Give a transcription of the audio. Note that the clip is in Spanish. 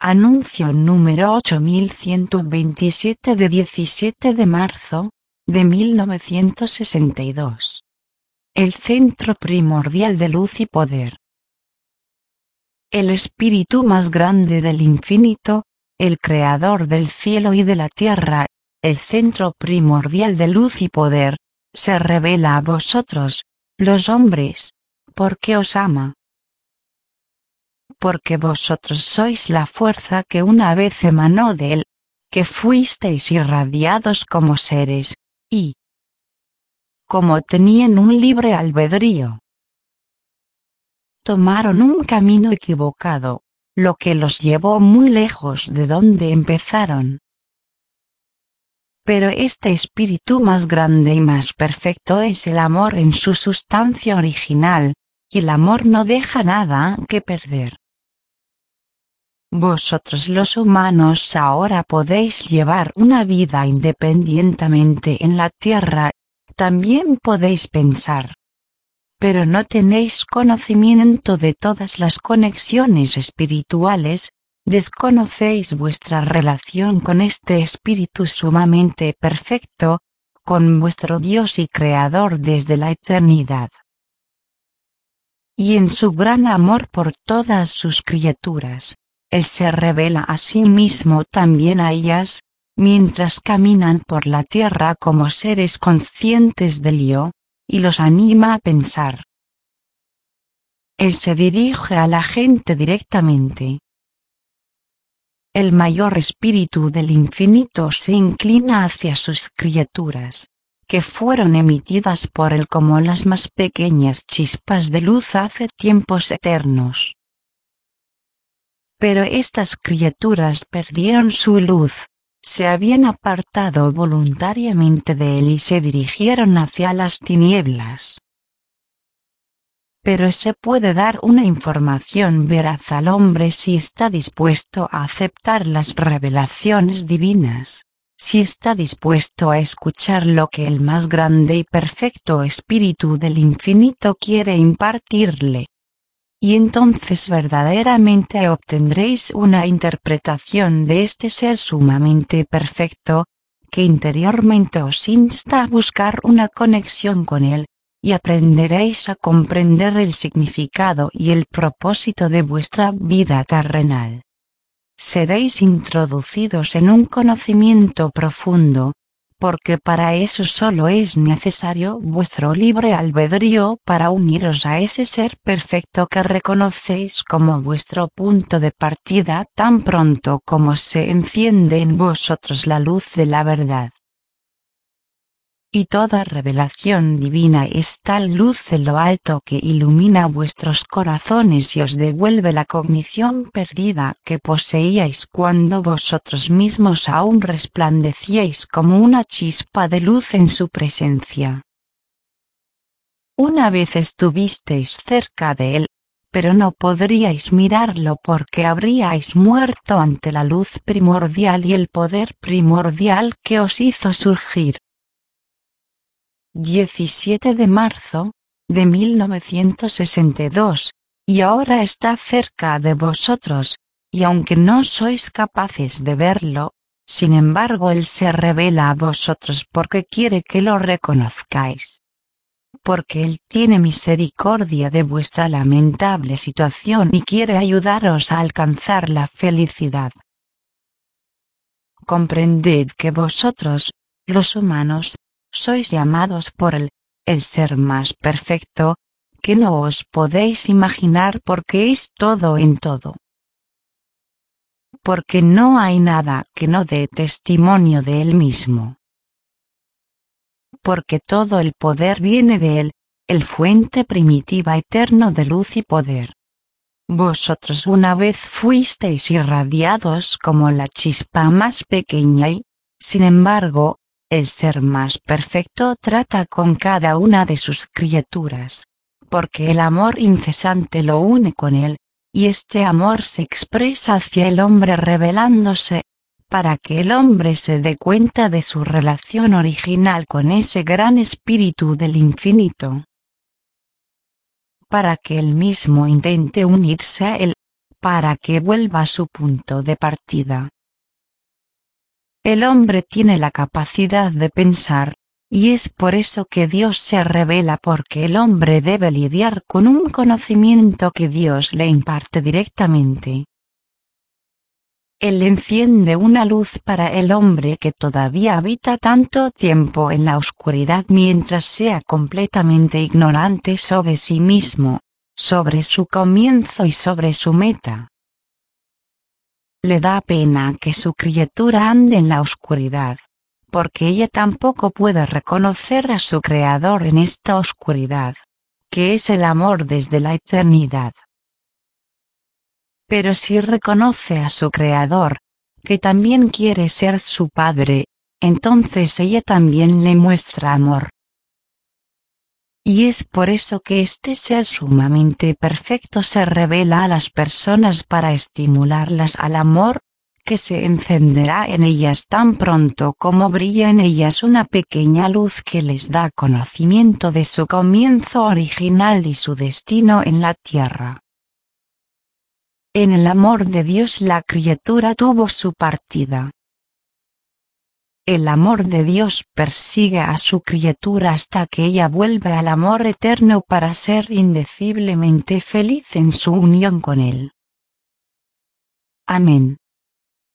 Anuncio número 8127 de 17 de marzo, de 1962. El centro primordial de luz y poder. El espíritu más grande del infinito, el creador del cielo y de la tierra, el centro primordial de luz y poder, se revela a vosotros, los hombres, porque os ama. Porque vosotros sois la fuerza que una vez emanó de él, que fuisteis irradiados como seres, y como tenían un libre albedrío, tomaron un camino equivocado, lo que los llevó muy lejos de donde empezaron. Pero este espíritu más grande y más perfecto es el amor en su sustancia original, y el amor no deja nada que perder. Vosotros los humanos ahora podéis llevar una vida independientemente en la tierra, también podéis pensar. Pero no tenéis conocimiento de todas las conexiones espirituales, desconocéis vuestra relación con este espíritu sumamente perfecto, con vuestro Dios y Creador desde la eternidad. Y en su gran amor por todas sus criaturas, Él se revela a sí mismo también a ellas, mientras caminan por la tierra como seres conscientes del yo, y los anima a pensar. Él se dirige a la gente directamente. El mayor espíritu del infinito se inclina hacia sus criaturas, que fueron emitidas por él como las más pequeñas chispas de luz hace tiempos eternos. Pero estas criaturas perdieron su luz, se habían apartado voluntariamente de él y se dirigieron hacia las tinieblas. Pero se puede dar una información veraz al hombre si está dispuesto a aceptar las revelaciones divinas, si está dispuesto a escuchar lo que el más grande y perfecto espíritu del infinito quiere impartirle. Y entonces verdaderamente obtendréis una interpretación de este ser sumamente perfecto, que interiormente os insta a buscar una conexión con él, y aprenderéis a comprender el significado y el propósito de vuestra vida terrenal. Seréis introducidos en un conocimiento profundo, porque para eso solo es necesario vuestro libre albedrío para uniros a ese ser perfecto que reconocéis como vuestro punto de partida tan pronto como se enciende en vosotros la luz de la verdad. Y toda revelación divina es tal luz de lo alto que ilumina vuestros corazones y os devuelve la cognición perdida que poseíais cuando vosotros mismos aún resplandecíais como una chispa de luz en su presencia. Una vez estuvisteis cerca de él, pero no podríais mirarlo porque habríais muerto ante la luz primordial y el poder primordial que os hizo surgir. 17 de marzo, de 1962, y ahora está cerca de vosotros, y aunque no sois capaces de verlo, sin embargo Él se revela a vosotros porque quiere que lo reconozcáis. Porque Él tiene misericordia de vuestra lamentable situación y quiere ayudaros a alcanzar la felicidad. Comprended que vosotros, los humanos, sois llamados por el ser más perfecto, que no os podéis imaginar porque es todo en todo. Porque no hay nada que no dé testimonio de él mismo. Porque todo el poder viene de él, el fuente primitiva eterno de luz y poder. Vosotros una vez fuisteis irradiados como la chispa más pequeña y, sin embargo, el ser más perfecto trata con cada una de sus criaturas, porque el amor incesante lo une con él, y este amor se expresa hacia el hombre revelándose, para que el hombre se dé cuenta de su relación original con ese gran espíritu del infinito. Para que él mismo intente unirse a él, para que vuelva a su punto de partida. El hombre tiene la capacidad de pensar, y es por eso que Dios se revela, porque el hombre debe lidiar con un conocimiento que Dios le imparte directamente. Él enciende una luz para el hombre que todavía habita tanto tiempo en la oscuridad mientras sea completamente ignorante sobre sí mismo, sobre su comienzo y sobre su meta. Le da pena que su criatura ande en la oscuridad, porque ella tampoco puede reconocer a su Creador en esta oscuridad, que es el amor desde la eternidad. Pero si reconoce a su Creador, que también quiere ser su Padre, entonces ella también le muestra amor. Y es por eso que este ser sumamente perfecto se revela a las personas para estimularlas al amor, que se encenderá en ellas tan pronto como brilla en ellas una pequeña luz que les da conocimiento de su comienzo original y su destino en la tierra. En el amor de Dios la criatura tuvo su partida. El amor de Dios persigue a su criatura hasta que ella vuelve al amor eterno para ser indeciblemente feliz en su unión con Él. Amén.